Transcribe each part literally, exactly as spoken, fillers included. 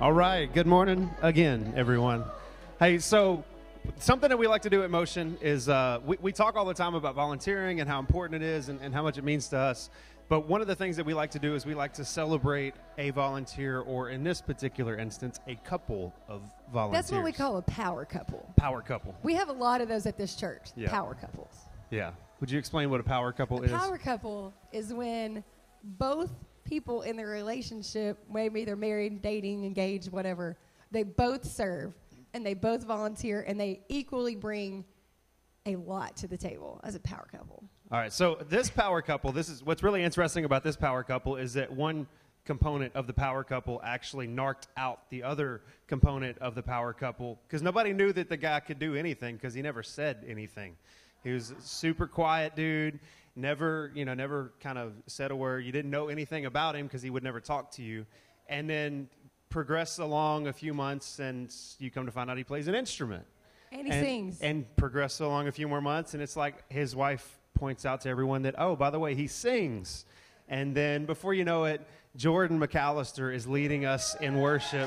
All right, good morning again, everyone. Hey, so something that we like to do at Motion is uh, we, we talk all the time about volunteering and how important it is and, and how much it means to us. But one of the things that we like to do is we like to celebrate a volunteer, or in this particular instance, a couple of volunteers. That's what we call a power couple. Power couple. We have a lot of those at this church, Yeah. power couples. Yeah. Would you explain what a power couple A is? power couple is when both people in the relationship, maybe they're married, dating, engaged, whatever, they both serve and they both volunteer and they equally bring a lot to the table as a power couple. All right, so this power couple, this is what's really interesting about this power couple is that one component of the power couple actually narked out the other component of the power couple because nobody knew that the guy could do anything because he never said anything. He was a super quiet dude, never, you know, never kind of said a word. You didn't know anything about him because he would never talk to you. And then progress along a few months and you come to find out he plays an instrument. And he and, sings. And progress along a few more months and it's like his wife points out to everyone that, oh, by the way, he sings. And then before you know it, Jordan McAllister is leading us in worship.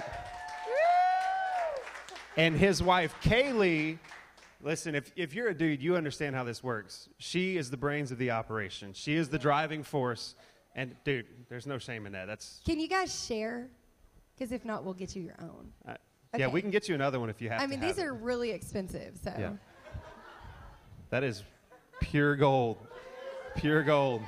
And his wife, Kaylee, listen, if, if you're a dude, you understand how this works. She is the brains of the operation. She is the driving force. And, dude, there's no shame in that. That's. Can you guys share? Because if not, we'll get you your own. Uh, Okay. Yeah, we can get you another one if you have I to mean, have these it. are really expensive, so. Yeah. That is pure gold. Pure gold.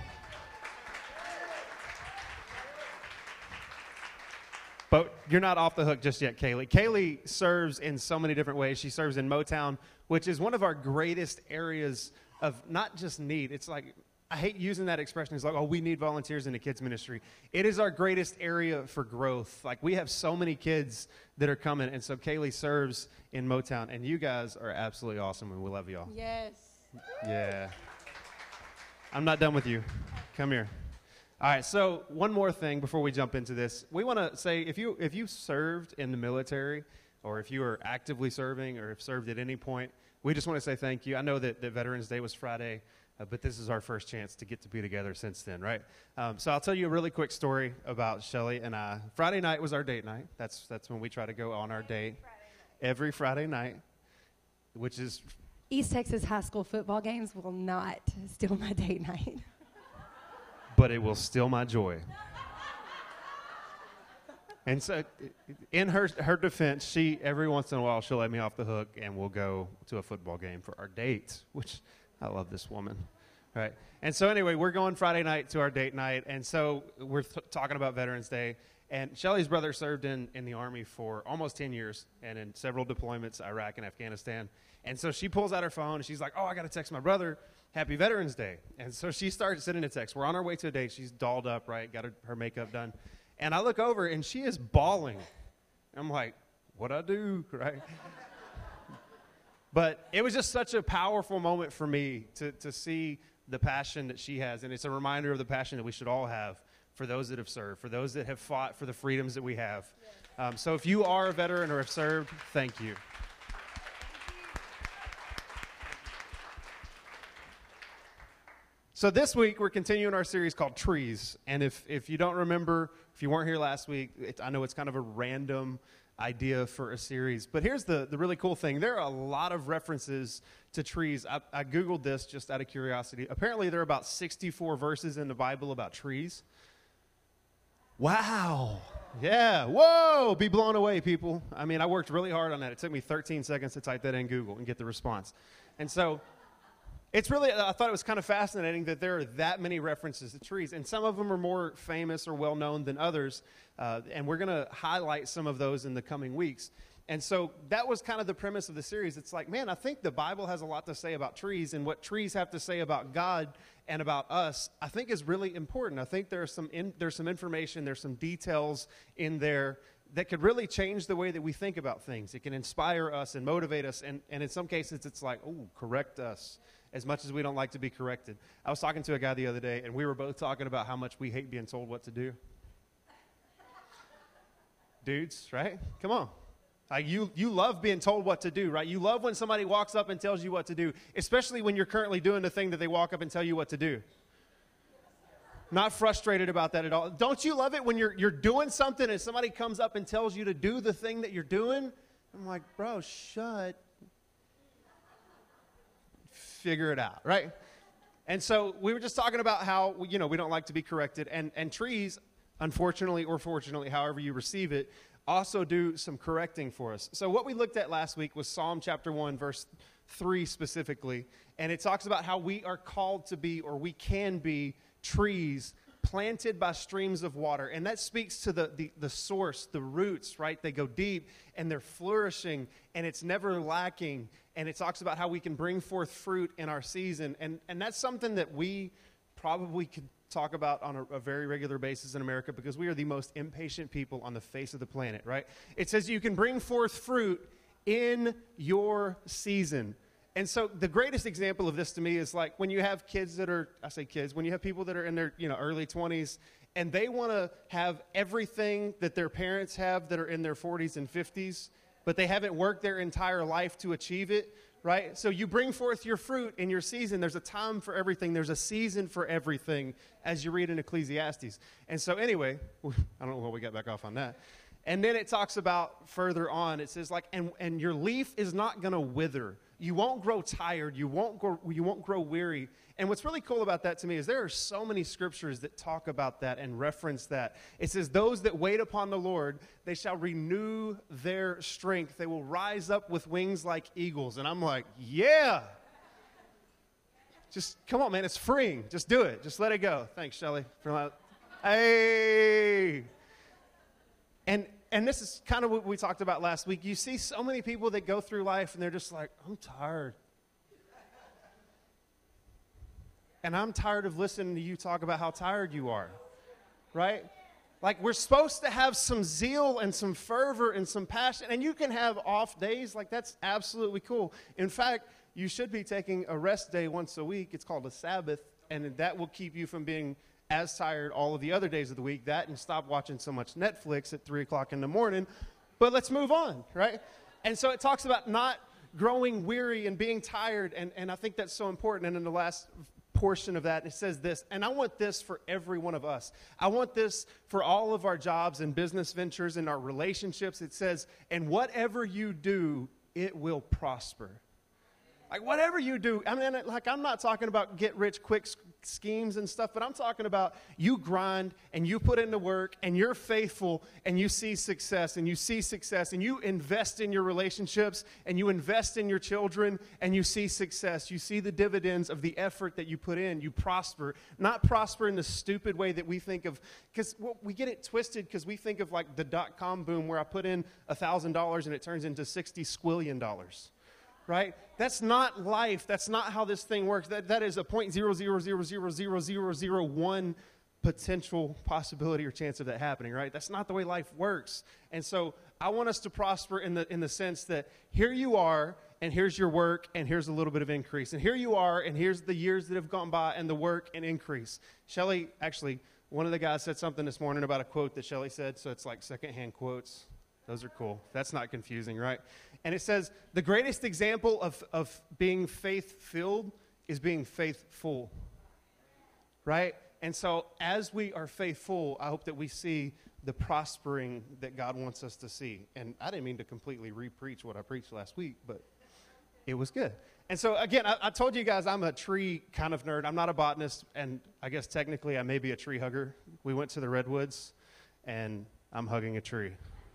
But you're not off the hook just yet, Kaylee. Kaylee serves in so many different ways. She serves in Motown, which is one of our greatest areas of not just need. It's like, I hate using that expression. It's like, oh, we need volunteers in the kids ministry. It is our greatest area for growth. Like, we have so many kids that are coming, and so Kaylee serves in Motown, and you guys are absolutely awesome, and we love y'all. Yes. Yeah. I'm not done with you. Come here. All right, so one more thing before we jump into this. We want to say if you if you served in the military or if you are actively serving or have served at any point, we just want to say thank you. I know that, that Veterans Day was Friday, uh, but this is our first chance to get to be together since then, right? Um, so I'll tell you a really quick story about Shelly and I. Friday night was our date night. That's, that's when we try to go on our date. Every Friday night, which is... East Texas high school football games will not steal my date night. But it will steal my joy. And so, in her her defense, she every once in a while she'll let me off the hook, and we'll go to a football game for our date. Which I love this woman, right? And so anyway, we're going Friday night to our date night, and so we're th- talking about Veterans Day. And Shelly's brother served in in the Army for almost ten years, and in several deployments, Iraq and Afghanistan. And so she pulls out her phone, and she's like, "Oh, I got to text my brother. Happy Veterans Day." And so she starts sending a text. We're on our way to a date. She's dolled up, right? Got her, her makeup done. And I look over, and she is bawling. I'm like, what'd I do, right? But it was just such a powerful moment for me to, to see the passion that she has. And it's a reminder of the passion that we should all have for those that have served, for those that have fought for the freedoms that we have. Um, so if you are a veteran or have served, thank you. So this week, we're continuing our series called Trees. And if, if you don't remember, if you weren't here last week, it, I know it's kind of a random idea for a series. But here's the, the really cool thing. There are a lot of references to trees. I, I Googled this just out of curiosity. Apparently, there are about sixty-four verses in the Bible about trees. Wow. Yeah. Whoa. Be blown away, people. I mean, I worked really hard on that. It took me thirteen seconds to type that in Google and get the response. And so... It's really, I thought it was kind of fascinating that there are that many references to trees, and some of them are more famous or well-known than others, uh, and we're going to highlight some of those in the coming weeks. And so that was kind of the premise of the series. It's like, man, I think the Bible has a lot to say about trees, and what trees have to say about God and about us, I think is really important. I think there's some in, there's some information, there's some details in there that could really change the way that we think about things. It can inspire us and motivate us, and, and in some cases it's like, oh, correct us, as much as we don't like to be corrected. I was talking to a guy the other day, and we were both talking about how much we hate being told what to do. Dudes, right? Come on. Like you, you love being told what to do, right? You love when somebody walks up and tells you what to do, especially when you're currently doing the thing that they walk up and tell you what to do. Not frustrated about that at all. Don't you love it when you're you're doing something and somebody comes up and tells you to do the thing that you're doing? I'm like, bro, shut. Figure it out, right? And so we were just talking about how, you know, we don't like to be corrected. And, and trees, unfortunately or fortunately, however you receive it, also do some correcting for us. So what we looked at last week was Psalm chapter one, verse three specifically. And it talks about how we are called to be, or we can be, trees planted by streams of water. And that speaks to the, the, the source, the roots, right? They go deep and they're flourishing and it's never lacking. And it talks about how we can bring forth fruit in our season. And, and that's something that we probably could talk about on a, a very regular basis in America, because we are the most impatient people on the face of the planet, right? It says you can bring forth fruit in your season. And so the greatest example of this to me is like when you have kids that are, I say kids, when you have people that are in their, you know, early twenties and they want to have everything that their parents have that are in their forties and fifties, but they haven't worked their entire life to achieve it, right? So you bring forth your fruit in your season. There's a time for everything. There's a season for everything, as you read in Ecclesiastes. And so anyway, I don't know what we got back off on that. And then it talks about further on, it says like, and, and your leaf is not going to wither. You won't grow tired. You won't grow, you won't grow weary. And what's really cool about that to me is there are so many scriptures that talk about that and reference that. It says, those that wait upon the Lord, they shall renew their strength. They will rise up with wings like eagles. And I'm like, yeah. Just come on, man. It's freeing. Just do it. Just let it go. Thanks, Shelly. For my, hey. And and this is kind of what we talked about last week. You see so many people that go through life and they're just like, I'm tired. And I'm tired of listening to you talk about how tired you are, right? Like, we're supposed to have some zeal and some fervor and some passion, and you can have off days. Like, that's absolutely cool. In fact, you should be taking a rest day once a week. It's called a Sabbath, and that will keep you from being as tired all of the other days of the week. That, and stop watching so much Netflix at three o'clock in the morning. But let's move on, right? And so it talks about not growing weary and being tired, and, and I think that's so important. And in the last portion of that, it says this, and I want this for every one of us. I want this for all of our jobs and business ventures and our relationships. It says, and whatever you do, it will prosper. Like, whatever you do, I mean, like, I'm not talking about get rich quick schemes and stuff, but I'm talking about you grind and you put in the work and you're faithful and you see success and you see success and you invest in your relationships and you invest in your children and you see success. You see the dividends of the effort that you put in. You prosper, not prosper in the stupid way that we think of, because well, we get it twisted because we think of like the dot-com boom where I put in one thousand dollars and it turns into sixty squillion dollars. Right? That's not life. That's not how this thing works. That that is a point zero zero zero zero zero zero zero one potential possibility or chance of that happening. Right? That's not the way life works. And so I want us to prosper in the in the sense that here you are, and here's your work, and here's a little bit of increase, and here you are, and here's the years that have gone by, and the work and increase. Shelly, actually, one of the guys said something this morning about a quote that Shelly said. So it's like secondhand quotes. Those are cool. That's not confusing, right? And it says, the greatest example of, of being faith-filled is being faithful, right? And so as we are faithful, I hope that we see the prospering that God wants us to see. And I didn't mean to completely re-preach what I preached last week, but it was good. And so, again, I, I told you guys I'm a tree kind of nerd. I'm not a botanist, and I guess technically I may be a tree hugger. We went to the Redwoods, and I'm hugging a tree.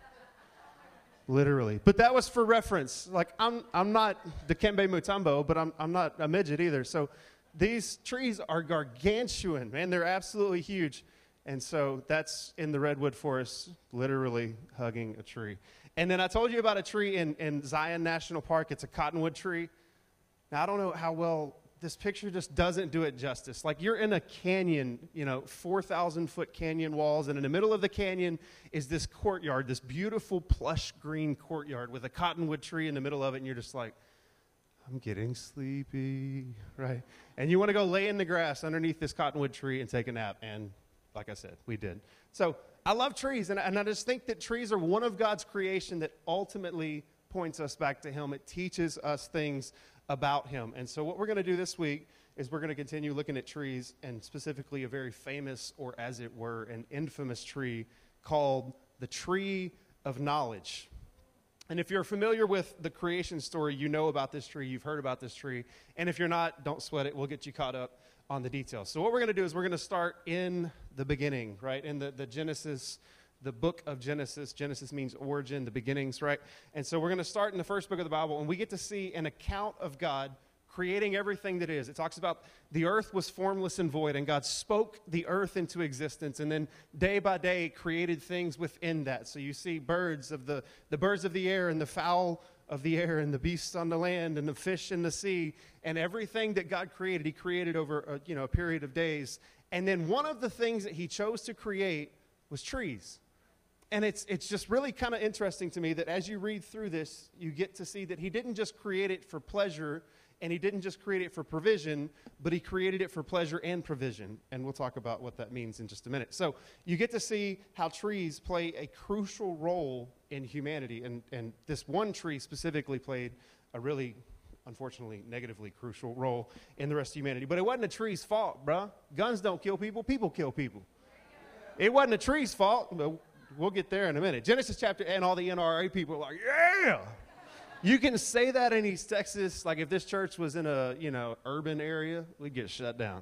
Literally. But that was for reference. Like, I'm I'm not Dikembe Mutombo, but I'm I'm not a midget either. So these trees are gargantuan, man. They're absolutely huge. And so that's in the redwood forest, literally hugging a tree. And then I told you about a tree in, in Zion National Park. It's a cottonwood tree. Now, I don't know how well this picture just doesn't do it justice. Like, you're in a canyon, you know, four thousand foot canyon walls, and in the middle of the canyon is this courtyard, this beautiful plush green courtyard with a cottonwood tree in the middle of it, and you're just like, I'm getting sleepy, right? And you want to go lay in the grass underneath this cottonwood tree and take a nap, and like I said, we did. So I love trees, and, and I just think that trees are one of God's creation that ultimately points us back to him. It teaches us things about him. And so what we're going to do this week is we're going to continue looking at trees, and specifically a very famous, or as it were, an infamous tree called the tree of knowledge. And if you're familiar with the creation story, you know about this tree, you've heard about this tree. And if you're not, don't sweat it. We'll get you caught up on the details. So what we're going to do is we're going to start in the beginning, right? In the, the Genesis, the book of Genesis. Genesis means origin, the beginnings, right? And so we're going to start in the first book of the Bible, and we get to see an account of God creating everything that is. It talks about the earth was formless and void, and God spoke the earth into existence, and then day by day created things within that. So you see birds of the, the birds of the air, and the fowl of the air, and the beasts on the land, and the fish in the sea, and everything that God created, he created over a, you know, a period of days. And then one of the things that he chose to create was trees. And it's it's just really kind of interesting to me that as you read through this, you get to see that he didn't just create it for pleasure, and he didn't just create it for provision, but he created it for pleasure and provision. And we'll talk about what that means in just a minute. So you get to see how trees play a crucial role in humanity. And, and this one tree specifically played a really, unfortunately, negatively crucial role in the rest of humanity. But it wasn't a tree's fault, bruh. Guns don't kill people. People kill people. It wasn't a tree's fault, but we'll get there in a minute. Genesis chapter, and all the N R A people are like, yeah! You can say that in East Texas, like if this church was in a, you know, urban area, we'd get shut down.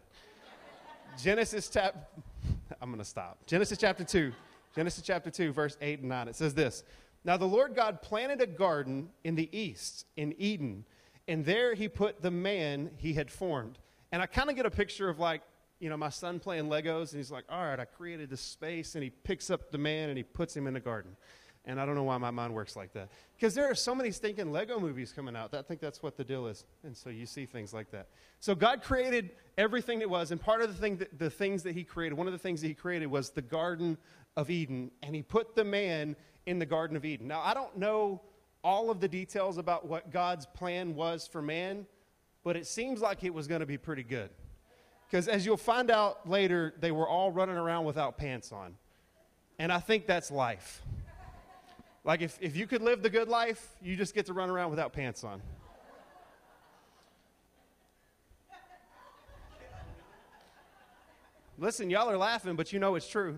Genesis chapter, I'm going to stop. Genesis chapter two, Genesis chapter two, verse eight and nine. It says this: Now the Lord God planted a garden in the east, in Eden, and there he put the man he had formed. And I kind of get a picture of like, you know, my son playing Legos, and he's like, all right, I created this space, and he picks up the man and he puts him in the garden. And I don't know why my mind works like that. Because there are so many stinking Lego movies coming out. I think that's what the deal is. And so you see things like that. So God created everything that was. And part of the thing that, the things that he created, one of the things that he created was the Garden of Eden. And he put the man in the Garden of Eden. Now, I don't know all of the details about what God's plan was for man, but it seems like it was going to be pretty good. Because as you'll find out later, they were all running around without pants on. And I think that's life. Like, if, if you could live the good life, you just get to run around without pants on. Listen, y'all are laughing, but you know it's true.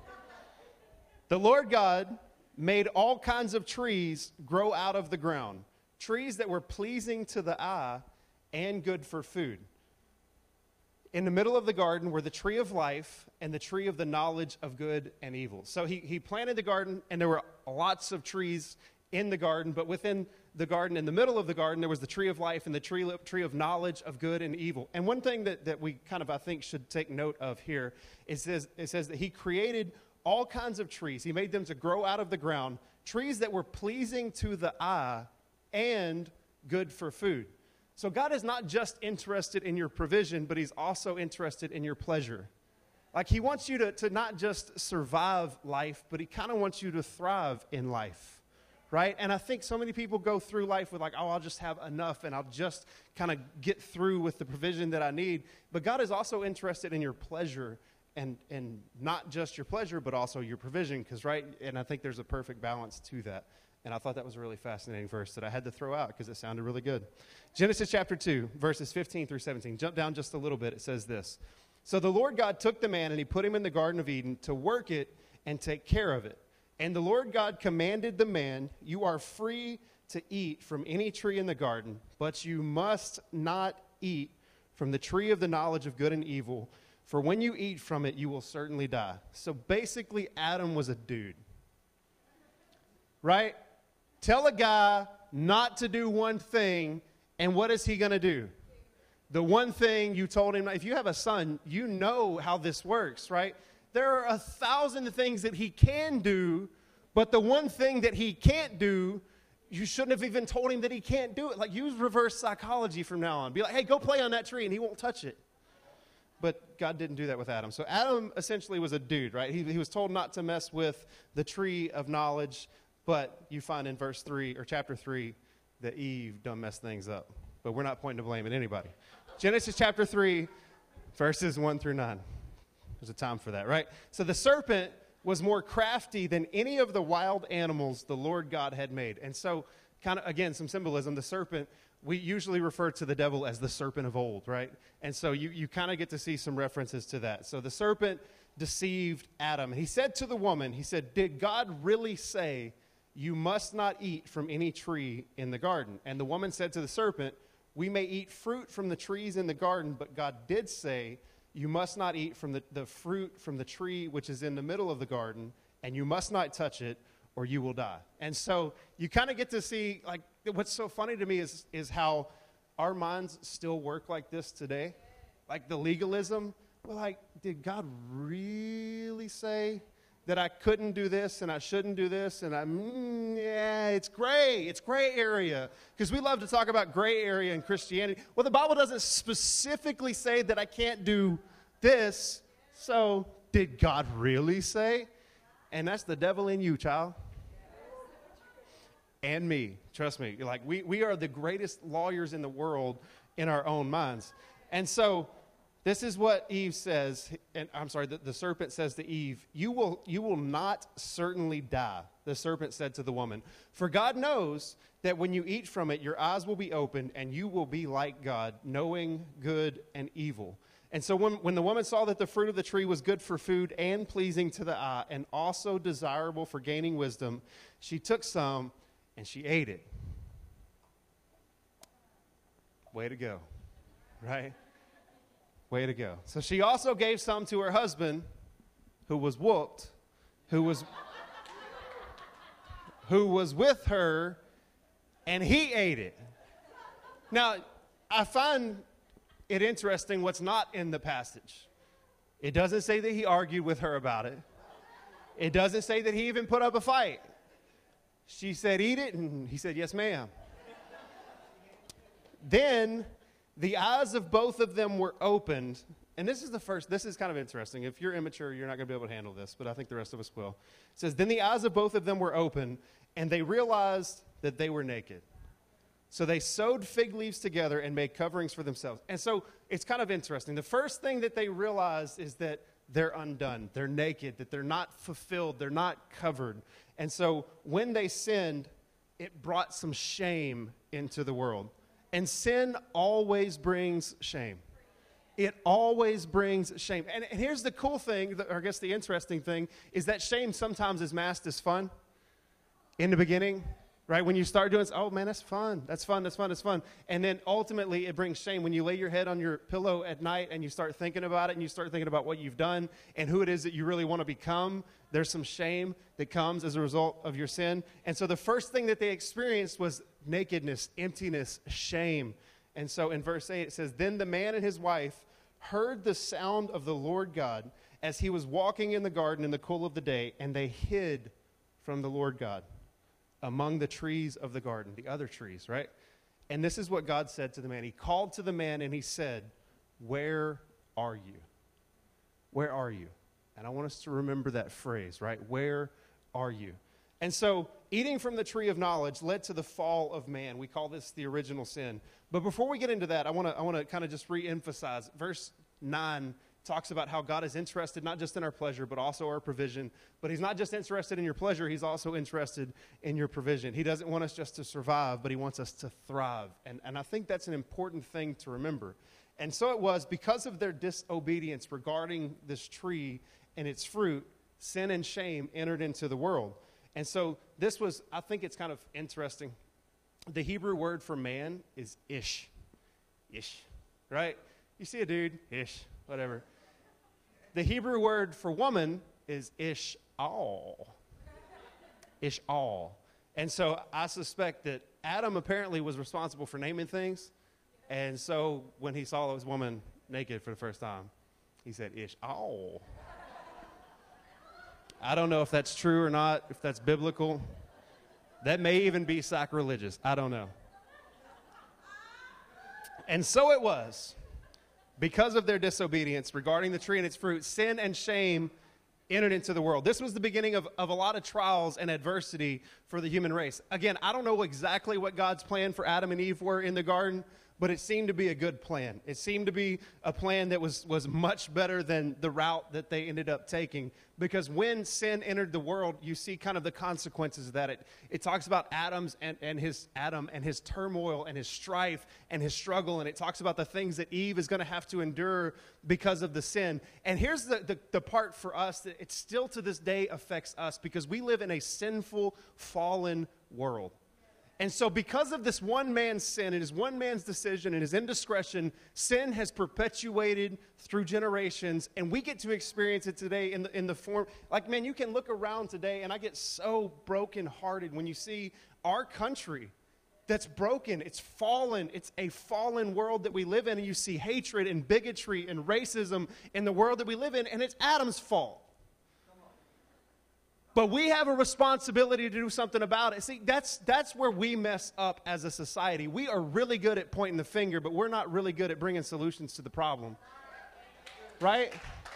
The Lord God made all kinds of trees grow out of the ground, trees that were pleasing to the eye and good for food. In the middle of the garden were the tree of life and the tree of the knowledge of good and evil. So he, he planted the garden, and there were lots of trees in the garden, but within the garden, in the middle of the garden, there was the tree of life and the tree, tree of knowledge of good and evil. And one thing that, that we kind of, I think, should take note of here, it says, it says that he created all kinds of trees. He made them to grow out of the ground, trees that were pleasing to the eye and good for food. So God is not just interested in your provision, but he's also interested in your pleasure. Like, he wants you to, to not just survive life, but he kind of wants you to thrive in life, right? And I think so many people go through life with like, oh, I'll just have enough and I'll just kind of get through with the provision that I need. But God is also interested in your pleasure, and, and not just your pleasure, but also your provision, because, right? And I think there's a perfect balance to that. And I thought that was a really fascinating verse that I had to throw out because it sounded really good. Genesis chapter two, verses fifteen through seventeen. Jump down just a little bit. It says this: So the Lord God took the man and he put him in the Garden of Eden to work it and take care of it. And the Lord God commanded the man, you are free to eat from any tree in the garden, but you must not eat from the tree of the knowledge of good and evil, for when you eat from it, you will certainly die. So basically, Adam was a dude, right? Tell a guy not to do one thing, and what is he going to do? The one thing you told him. If you have a son, you know how this works, right? There are a thousand things that he can do, but the one thing that he can't do, you shouldn't have even told him that he can't do it. Like, use reverse psychology from now on. Be like, hey, go play on that tree, and he won't touch it. But God didn't do that with Adam. So Adam essentially was a dude, right? He, he was told not to mess with the tree of knowledge. But you find in verse three, or chapter three, that Eve done messed things up. But we're not pointing to blame at anybody. Genesis chapter three, verses one through nine. There's a time for that, right? So the serpent was more crafty than any of the wild animals the Lord God had made. And so, kind of, again, some symbolism. The serpent we usually refer to the devil as the serpent of old, right? And so you, you kind of get to see some references to that. So the serpent deceived Adam. And he said to the woman, he said, did God really say you must not eat from any tree in the garden? And the woman said to the serpent, we may eat fruit from the trees in the garden, but God did say you must not eat from the, the fruit from the tree which is in the middle of the garden, and you must not touch it, or you will die. And so you kind of get to see, like, what's so funny to me is, is how our minds still work like this today. Like the legalism, we're like, did God really say that I couldn't do this and I shouldn't do this? And I'm, mm, yeah, it's gray. It's gray area. Because we love to talk about gray area in Christianity. Well, the Bible doesn't specifically say that I can't do this. So did God really say? And that's the devil in you, child. And me. Trust me. Like we, we are the greatest lawyers in the world in our own minds. And so this is what Eve says, and I'm sorry, the, the serpent says to Eve, you will, you will not certainly die, the serpent said to the woman. For God knows that when you eat from it, your eyes will be opened, and you will be like God, knowing good and evil. And so when, when the woman saw that the fruit of the tree was good for food and pleasing to the eye, and also desirable for gaining wisdom, she took some, and she ate it. Way to go, right? Way to go. So she also gave some to her husband, who was whooped, who was, who was with her, and he ate it. Now, I find it interesting what's not in the passage. It doesn't say that he argued with her about it. It doesn't say that he even put up a fight. She said, eat it, and he said, yes, ma'am. Then the eyes of both of them were opened. And this is the first, this is kind of interesting. If you're immature, you're not going to be able to handle this, but I think the rest of us will. It says, then the eyes of both of them were open, and they realized that they were naked. So they sewed fig leaves together and made coverings for themselves. And so it's kind of interesting. The first thing that they realized is that they're undone. They're naked, that they're not fulfilled. They're not covered. And so when they sinned, it brought some shame into the world. And sin always brings shame. It always brings shame. And, and here's the cool thing, or I guess the interesting thing, is that shame sometimes is masked as fun in the beginning, right? When you start doing, oh man, that's fun. That's fun, that's fun, that's fun. And then ultimately it brings shame. When you lay your head on your pillow at night and you start thinking about it and you start thinking about what you've done and who it is that you really want to become, there's some shame that comes as a result of your sin. And so the first thing that they experienced was nakedness, emptiness, shame. And so in verse eight it says, then the man and his wife heard the sound of the Lord God as he was walking in the garden in the cool of the day, and they hid from the Lord God among the trees of the garden, the other trees, right? And this is what God said to the man. He called to the man and he said, where are you? Where are you? And I want us to remember that phrase, right? Where are you? And so eating from the tree of knowledge led to the fall of man. We call this the original sin. But before we get into that, I want to I want to kind of just re-emphasize. Verse nine talks about how God is interested not just in our pleasure, but also our provision. But he's not just interested in your pleasure, he's also interested in your provision. He doesn't want us just to survive, but he wants us to thrive. And, and I think that's an important thing to remember. And so it was, because of their disobedience regarding this tree and its fruit, sin and shame entered into the world. And so this was, I think it's kind of interesting. The Hebrew word for man is ish. Ish, right? You see a dude, ish, whatever. The Hebrew word for woman is ish-al. Ish-al. And so I suspect that Adam apparently was responsible for naming things. And so when he saw this woman naked for the first time, he said, ish-al. I don't know if that's true or not, if that's biblical. That may even be sacrilegious. I don't know. And so it was. Because of their disobedience regarding the tree and its fruit, sin and shame entered into the world. This was the beginning of, of a lot of trials and adversity for the human race. Again, I don't know exactly what God's plan for Adam and Eve were in the garden, but it seemed to be a good plan. It seemed to be a plan that was, was much better than the route that they ended up taking. Because when sin entered the world, you see kind of the consequences of that. It, it talks about Adam's and, and his Adam and his turmoil and his strife and his struggle. And it talks about the things that Eve is going to have to endure because of the sin. And here's the, the, the part for us that it still to this day affects us, because we live in a sinful, fallen world. And so because of this one man's sin and his one man's decision and his indiscretion, sin has perpetuated through generations, and we get to experience it today in the, in the form, like, man, you can look around today, and I get so brokenhearted when you see our country that's broken. It's fallen. It's a fallen world that we live in, and you see hatred and bigotry and racism in the world that we live in, and it's Adam's fault. But we have a responsibility to do something about it. See, that's that's where we mess up as a society. We are really good at pointing the finger, but we're not really good at bringing solutions to the problem. Right?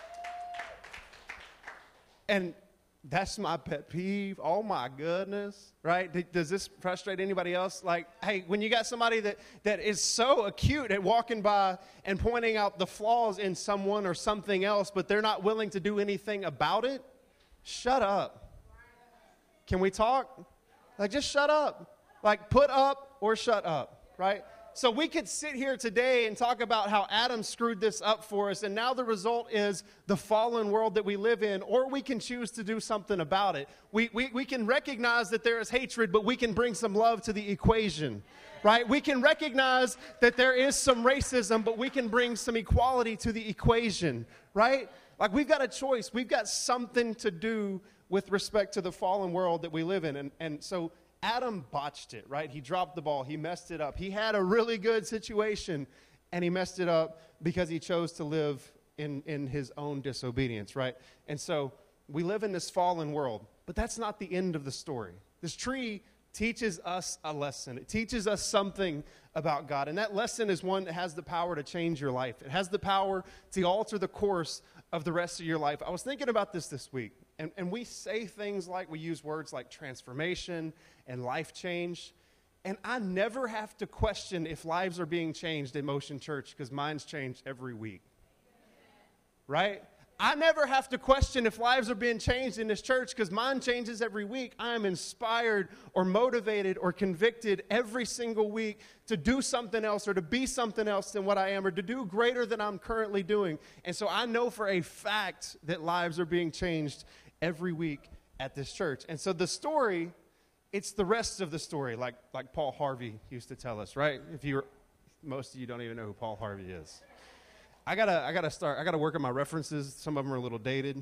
And that's my pet peeve. Oh, my goodness. Right? Does this frustrate anybody else? Like, hey, when you got somebody that, that is so acute at walking by and pointing out the flaws in someone or something else, but they're not willing to do anything about it, shut up. Can we talk? Like, just shut up. Like, put up or shut up, right? So we could sit here today and talk about how Adam screwed this up for us, and now the result is the fallen world that we live in, or we can choose to do something about it. We, we, we can recognize that there is hatred, but we can bring some love to the equation, right? We can recognize that there is some racism, but we can bring some equality to the equation, right? Like, we've got a choice. We've got something to do with respect to the fallen world that we live in. And, and so Adam botched it, right? He dropped the ball. He messed it up. He had a really good situation, and he messed it up because he chose to live in, in his own disobedience, right? And so we live in this fallen world, but that's not the end of the story. This tree teaches us a lesson. It teaches us something about God, and that lesson is one that has the power to change your life. It has the power to alter the course of the rest of your life. I was thinking about this this week, and, and we say things like, we use words like transformation and life change, and I never have to question if lives are being changed at Motion Church, because mine's changed every week, right? I never have to question if lives are being changed in this church, because mine changes every week. I am inspired or motivated or convicted every single week to do something else or to be something else than what I am, or to do greater than I'm currently doing. And so I know for a fact that lives are being changed every week at this church. And so the story, it's the rest of the story, like like Paul Harvey used to tell us, right? If you were, most of you don't even know who Paul Harvey is. I gotta, I gotta start. I gotta work on my references. Some of them are a little dated.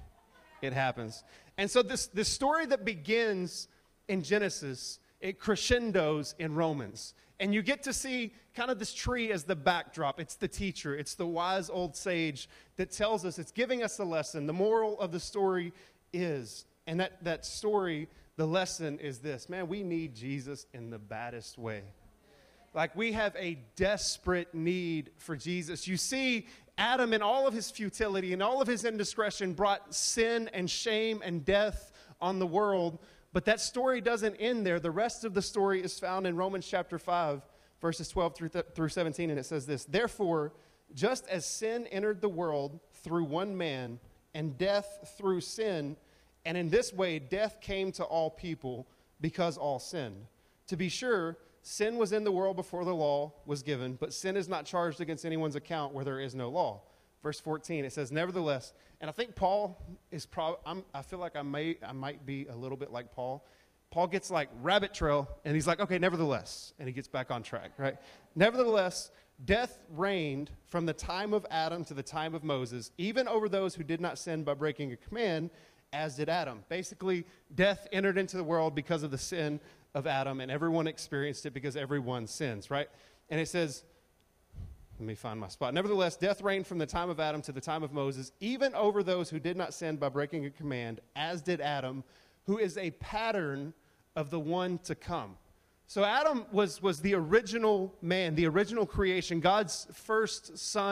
It happens. And so this this story that begins in Genesis, it crescendos in Romans, and you get to see kind of this tree as the backdrop. It's the teacher. It's the wise old sage that tells us. It's giving us a lesson. The moral of the story is, and that that story, the lesson is this: man, we need Jesus in the baddest way. Like, we have a desperate need for Jesus. You see, Adam, in all of his futility and all of his indiscretion, brought sin and shame and death on the world. But that story doesn't end there. The rest of the story is found in Romans chapter five, verses twelve through, th- through seventeen, and it says this: therefore, just as sin entered the world through one man, and death through sin, and in this way death came to all people because all sinned. To be sure, sin was in the world before the law was given, but sin is not charged against anyone's account where there is no law. Verse fourteen, it says, nevertheless, and I think Paul is probably, I feel like I may, I might be a little bit like Paul. Paul gets like rabbit trail, and he's like, okay, nevertheless, and he gets back on track, right? Nevertheless, death reigned from the time of Adam to the time of Moses, even over those who did not sin by breaking a command, as did Adam. Basically, death entered into the world because of the sin of Adam, and everyone experienced it because everyone sins, right? And it says, let me find my spot. Nevertheless, death reigned from the time of Adam to the time of Moses, even over those who did not sin by breaking a command, as did Adam, who is a pattern of the one to come. So Adam was, was the original man, the original creation, God's first son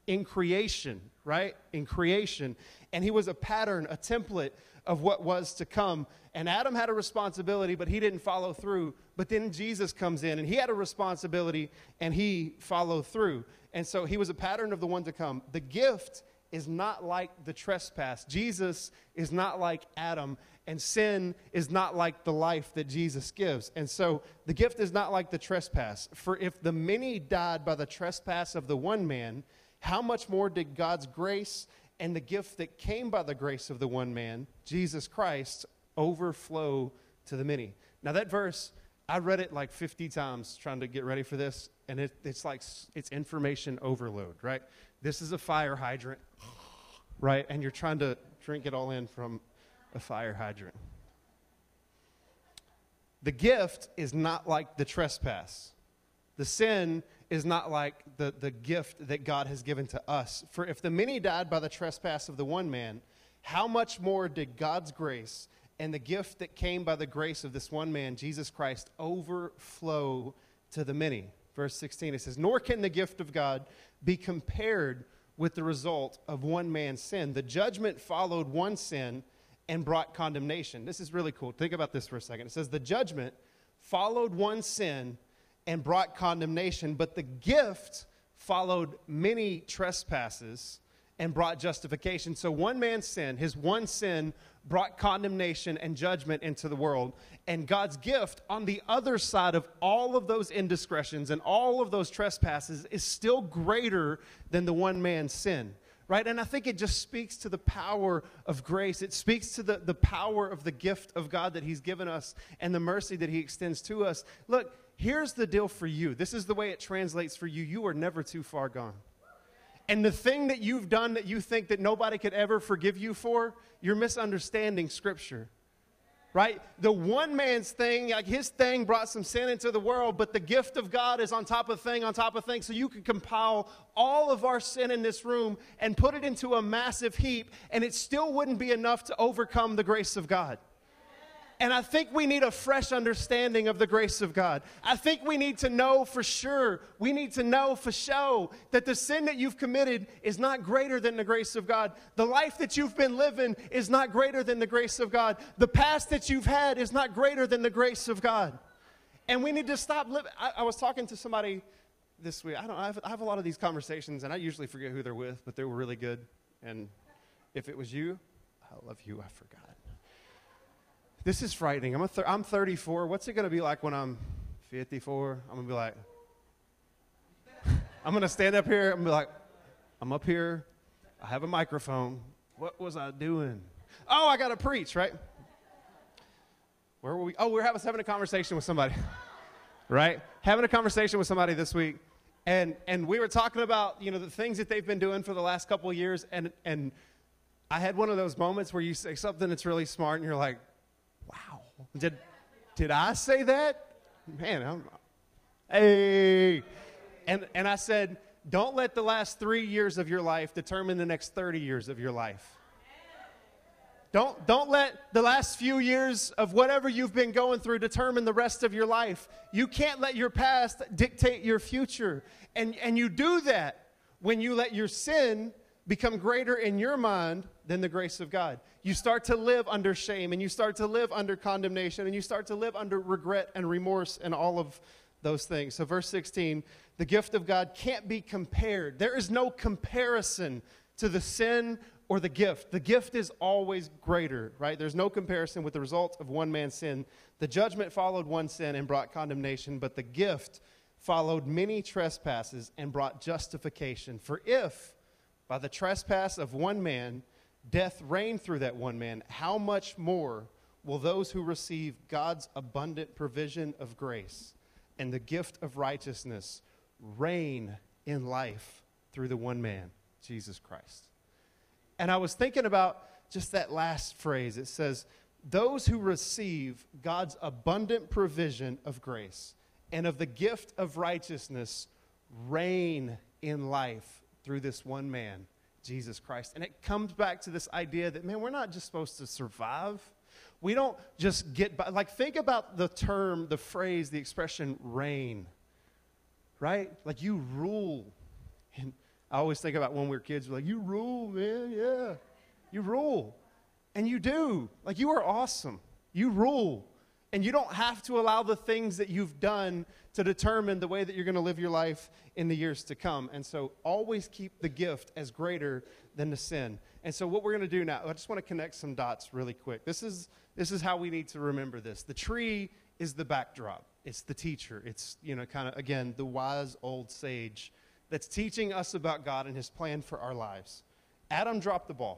in creation, right? In creation. And he was a pattern, a template of what was to come. And Adam had a responsibility, but he didn't follow through. But then Jesus comes in, and he had a responsibility, and he followed through. And so he was a pattern of the one to come. The gift is not like the trespass. Jesus is not like Adam, and sin is not like the life that Jesus gives. And so the gift is not like the trespass. For if the many died by the trespass of the one man, how much more did God's grace and the gift that came by the grace of the one man, Jesus Christ, overflow to the many? Now that verse, I read it like fifty times trying to get ready for this, and it, it's like it's information overload, right? This is a fire hydrant, right? And you're trying to drink it all in from a fire hydrant. The gift is not like the trespass. The sin is not like the, the gift that God has given to us. For if the many died by the trespass of the one man, how much more did God's grace and the gift that came by the grace of this one man, Jesus Christ, overflow to the many? Verse sixteen, it says, nor can the gift of God be compared with the result of one man's sin. The judgment followed one sin and brought condemnation. This is really cool. Think about this for a second. It says the judgment followed one sin and brought condemnation, but the gift followed many trespasses and brought justification. So one man's sin, his one sin, brought condemnation and judgment into the world. And God's gift on the other side of all of those indiscretions and all of those trespasses is still greater than the one man's sin. Right? And I think it just speaks to the power of grace. It speaks to the, the power of the gift of God that he's given us and the mercy that he extends to us. Look, here's the deal for you. This is the way it translates for you. You are never too far gone. And the thing that you've done that you think that nobody could ever forgive you for, you're misunderstanding Scripture. Right? The one man's thing, like his thing brought some sin into the world, but the gift of God is on top of thing, on top of thing. So you could compile all of our sin in this room and put it into a massive heap, and it still wouldn't be enough to overcome the grace of God. And I think we need a fresh understanding of the grace of God. I think we need to know for sure, we need to know for sure that the sin that you've committed is not greater than the grace of God. The life that you've been living is not greater than the grace of God. The past that you've had is not greater than the grace of God. And we need to stop living. I, I was talking to somebody this week. I don't. I have, I have a lot of these conversations, and I usually forget who they're with, but they were really good. And if it was you, I love you. I forgot. This is frightening. I'm, a th- I'm thirty-four. What's it going to be like when I'm fifty-four? I'm going to be like, I'm going to stand up here and be like, I'm up here. I have a microphone. What was I doing? Oh, I got to preach, right? Where were we? Oh, we we're having, having a conversation with somebody, right? Having a conversation with somebody this week. And and we were talking about, you know, the things that they've been doing for the last couple of years. And, and I had one of those moments where you say something that's really smart and you're like, wow, did did I say that? Man, I'm, hey. And, and I said, don't let the last three years of your life determine the next thirty years of your life. Don't, don't let the last few years of whatever you've been going through determine the rest of your life. You can't let your past dictate your future. And, and you do that when you let your sin become greater in your mind than the grace of God. You start to live under shame, and you start to live under condemnation, and you start to live under regret and remorse and all of those things. So verse sixteen, the gift of God can't be compared. There is no comparison to the sin or the gift. The gift is always greater, right? There's no comparison with the result of one man's sin. The judgment followed one sin and brought condemnation, but the gift followed many trespasses and brought justification. For if by the trespass of one man, death reigned through that one man, how much more will those who receive God's abundant provision of grace and the gift of righteousness reign in life through the one man, Jesus Christ? And I was thinking about just that last phrase. It says, those who receive God's abundant provision of grace and of the gift of righteousness reign in life through this one man, Jesus Christ. And it comes back to this idea that, man, we're not just supposed to survive. We don't just get by. Like, think about the term, the phrase, the expression reign, right? Like, you rule. And I always think about when we were kids, we're like, you rule, man, yeah. You rule. And you do. Like, you are awesome. You rule. And you don't have to allow the things that you've done to determine the way that you're going to live your life in the years to come. And so always keep the gift as greater than the sin. And so what we're going to do now, I just want to connect some dots really quick. This is this is how we need to remember this. The tree is the backdrop. It's the teacher. It's, you know, kind of, again, the wise old sage that's teaching us about God and his plan for our lives. Adam dropped the ball.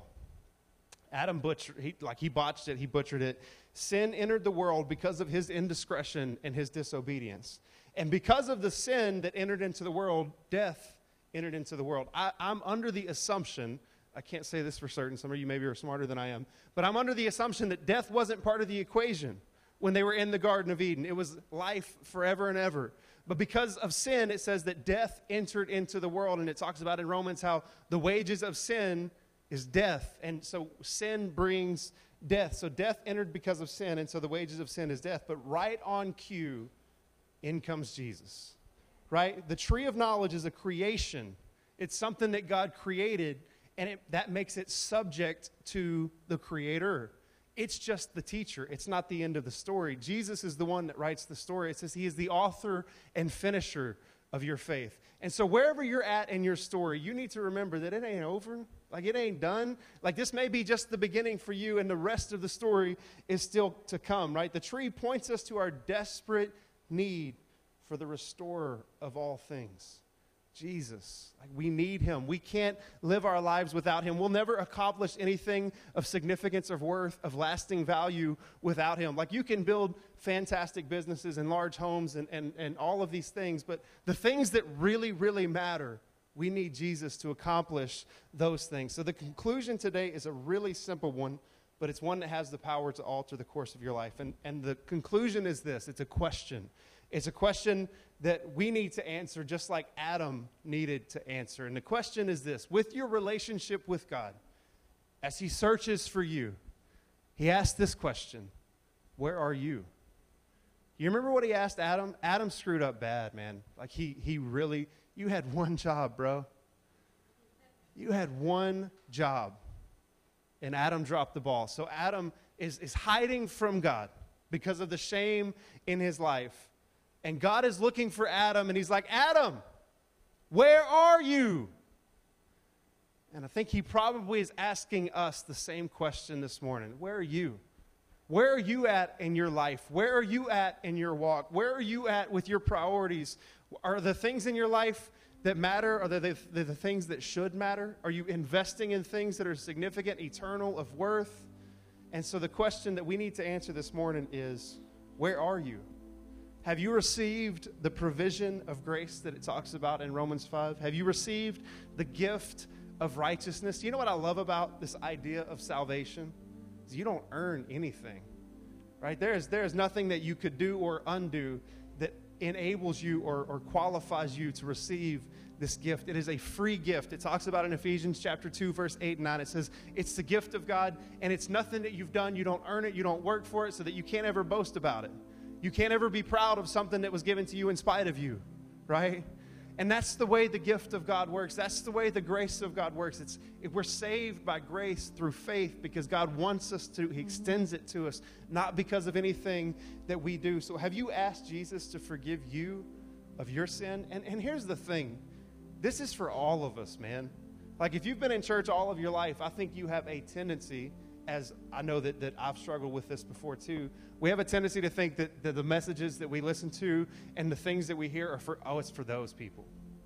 Adam butchered, he, like he botched it, he butchered it. Sin entered the world because of his indiscretion and his disobedience. And because of the sin that entered into the world, death entered into the world. I, I'm under the assumption, I can't say this for certain, some of you maybe are smarter than I am, but I'm under the assumption that death wasn't part of the equation when they were in the Garden of Eden. It was life forever and ever. But because of sin, it says that death entered into the world. And it talks about in Romans how the wages of sin is death. And so sin brings death. So death entered because of sin, and so the wages of sin is death. But right on cue, in comes Jesus, right? The tree of knowledge is a creation. It's something that God created, and it, that makes it subject to the Creator. It's just the teacher. It's not the end of the story. Jesus is the one that writes the story. It says he is the author and finisher of your faith. And so wherever you're at in your story, you need to remember that it ain't over. Like, it ain't done. Like, this may be just the beginning for you, and the rest of the story is still to come, right? The tree points us to our desperate need for the restorer of all things, Jesus. Like, we need him. We can't live our lives without him. We'll never accomplish anything of significance, of worth, of lasting value without him. Like, you can build fantastic businesses and large homes and, and, and all of these things, but the things that really, really matter, we need Jesus to accomplish those things. So the conclusion today is a really simple one, but it's one that has the power to alter the course of your life. And, and the conclusion is this. It's a question. It's a question that we need to answer just like Adam needed to answer. And the question is this. With your relationship with God, as he searches for you, he asked this question: where are you? You remember what he asked Adam? Adam screwed up bad, man. Like, he he really, you had one job, bro. You had one job. And Adam dropped the ball. So Adam is, is hiding from God because of the shame in his life. And God is looking for Adam, and he's like, Adam, where are you? And I think he probably is asking us the same question this morning. Where are you? Where are you at in your life? Where are you at in your walk? Where are you at with your priorities? Are the things in your life that matter, are they the, the, the things that should matter? Are you investing in things that are significant, eternal, of worth? And so the question that we need to answer this morning is, where are you? Have you received the provision of grace that it talks about in Romans five? Have you received the gift of righteousness? You know what I love about this idea of salvation? Is you don't earn anything, right? There is, there is nothing that you could do or undo that enables you or, or qualifies you to receive this gift. It is a free gift. It talks about in Ephesians chapter two, verse eight and nine. It says, it's the gift of God, and it's nothing that you've done. You don't earn it. You don't work for it, so that you can't ever boast about it. You can't ever be proud of something that was given to you in spite of you, right? And that's the way the gift of God works. That's the way the grace of God works. It's if we're saved by grace through faith because God wants us to. He extends it to us, not because of anything that we do. So have you asked Jesus to forgive you of your sin? And, and here's the thing. This is for all of us, man. Like, if you've been in church all of your life, I think you have a tendency, as I know that, that I've struggled with this before too, we have a tendency to think that, that the messages that we listen to and the things that we hear are for, oh, it's for those people.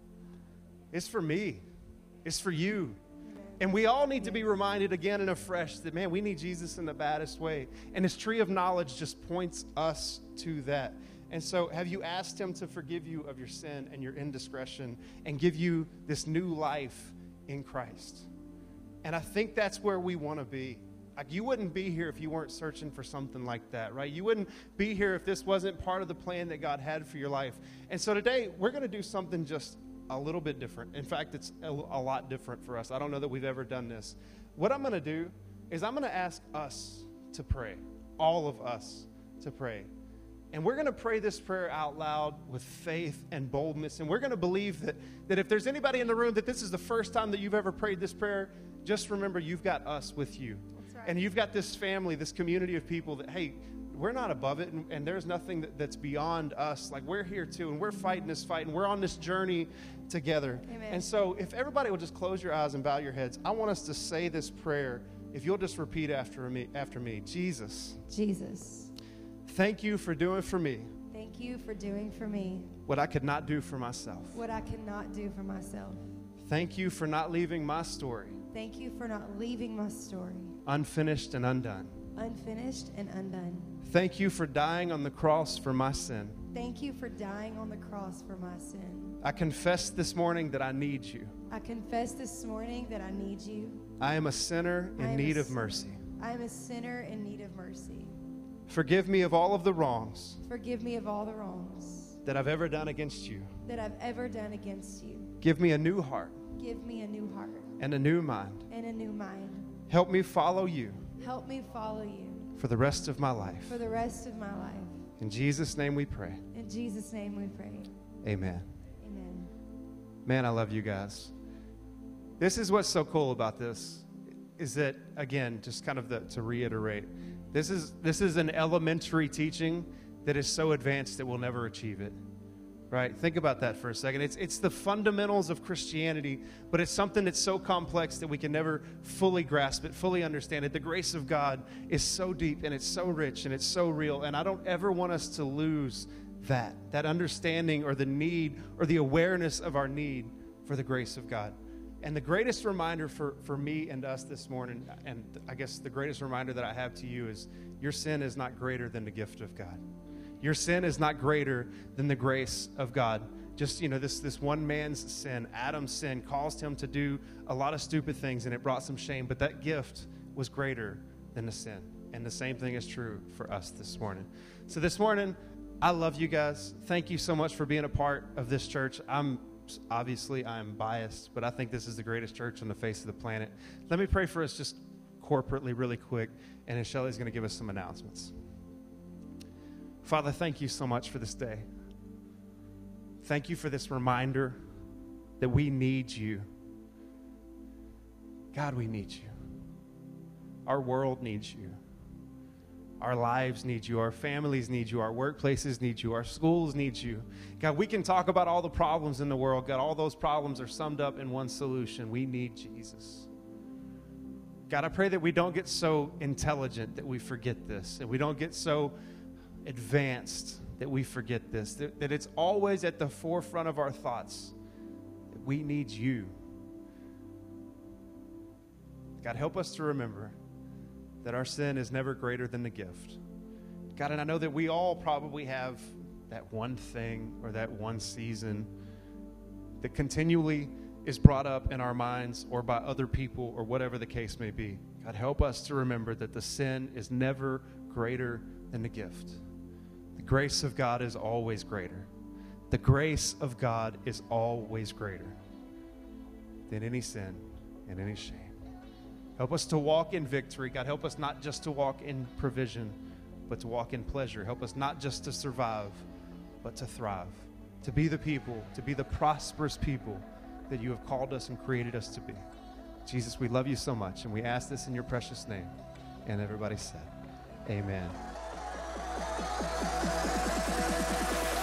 It's for me. It's for you. And we all need to be reminded again and afresh that, man, we need Jesus in the baddest way. And his tree of knowledge just points us to that. And so have you asked him to forgive you of your sin and your indiscretion and give you this new life in Christ? And I think that's where we want to be. Like, you wouldn't be here if you weren't searching for something like that, right? You wouldn't be here if this wasn't part of the plan that God had for your life. And so today, we're going to do something just a little bit different. In fact, it's a, a lot different for us. I don't know that we've ever done this. What I'm going to do is I'm going to ask us to pray, all of us to pray. And we're going to pray this prayer out loud with faith and boldness. And we're going to believe that, that if there's anybody in the room that this is the first time that you've ever prayed this prayer, just remember you've got us with you. That's right. And you've got this family, this community of people that, hey, we're not above it, and, and there's nothing that, that's beyond us. Like, we're here too, and we're fighting this fight, and we're on this journey together. Amen. And so if everybody will just close your eyes and bow your heads, I want us to say this prayer. If you'll just repeat after me, after me. Jesus, Jesus, thank you for doing for me thank you for doing for me what I could not do for myself. what I could not do for myself. Thank you for not leaving my story Thank you for not leaving my story unfinished and undone. unfinished and undone. Thank you for dying on the cross for my sin. Thank you for dying on the cross for my sin. I confess this morning that I need you. I confess this morning that I need you. I am a sinner I in am need a of sin- mercy. I am a sinner in need of mercy. Forgive me of all of the wrongs Forgive me of all the wrongs that I've ever done against you. that I've ever done against you. Give me a new heart Give me a new heart and a new mind. and a new mind. Help me follow you Help me follow you for the rest of my life. for the rest of my life. In Jesus' name we pray. In Jesus' name we pray. Amen. Amen. Man, I love you guys. This is what's so cool about this, is that, again, just kind of the, to reiterate, this is this is an elementary teaching that is so advanced that we'll never achieve it. Right? Think about that for a second. It's it's the fundamentals of Christianity, but it's something that's so complex that we can never fully grasp it, fully understand it. The grace of God is so deep, and it's so rich, and it's so real, and I don't ever want us to lose that, that understanding or the need or the awareness of our need for the grace of God. And the greatest reminder for, for me and us this morning, and I guess the greatest reminder that I have to you, is your sin is not greater than the gift of God. Your sin is not greater than the grace of God. Just, you know, this, this one man's sin, Adam's sin, caused him to do a lot of stupid things, and it brought some shame, but that gift was greater than the sin. And the same thing is true for us this morning. So this morning, I love you guys. Thank you so much for being a part of this church. I'm obviously I'm biased, but I think this is the greatest church on the face of the planet. Let me pray for us just corporately really quick, and then Shelly's going to give us some announcements. Father, thank you so much for this day. Thank you for this reminder that we need you. God, we need you. Our world needs you. Our lives need you. Our families need you. Our workplaces need you. Our schools need you. God, we can talk about all the problems in the world. God, all those problems are summed up in one solution. We need Jesus. God, I pray that we don't get so intelligent that we forget this, and we don't get so advanced that we forget this, that, that it's always at the forefront of our thoughts that we need you. God, help us to remember that our sin is never greater than the gift. God, and I know that we all probably have that one thing or that one season that continually is brought up in our minds or by other people or whatever the case may be. God, help us to remember that the sin is never greater than the gift. The grace of God is always greater. The grace of God is always greater than any sin and any shame. Help us to walk in victory. God, help us not just to walk in provision, but to walk in pleasure. Help us not just to survive, but to thrive, to be the people, to be the prosperous people that you have called us and created us to be. Jesus, we love you so much, and we ask this in your precious name. And everybody said, amen.